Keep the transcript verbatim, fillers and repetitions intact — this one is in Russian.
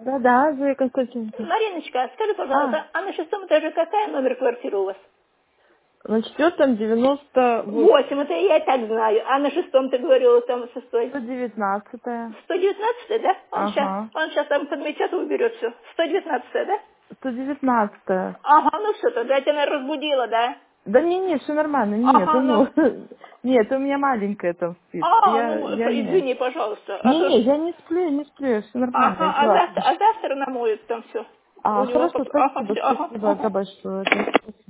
Да-да, Зоя Константиновна. Мариночка, скажи, пожалуйста, а, а на шестом этаже какая номер квартиры у вас? На четвертом девяносто Восемь, это я и так знаю. А на шестом ты говорила, там шестой? сто девятнадцатая. Сто девятнадцатая, да? Он сейчас, Ага. он сейчас там подметет и уберет все. Сто девятнадцатая, да? сто девятнадцатая. Ага, ну все, тогда я тебя, наверное, разбудила, да? Да не, не, все нормально. Нет, Ага, ну, ну. нет, у меня маленькая там спит. А, Я, ну, я не. извини, пожалуйста. А Не, то ж... не, я не сплю, не сплю, все нормально, Ага, а дела. завтра, а завтра намоют там все. У А, него хорошо, потом... Ага, спасибо, все, ага, спасибо ага. за большое.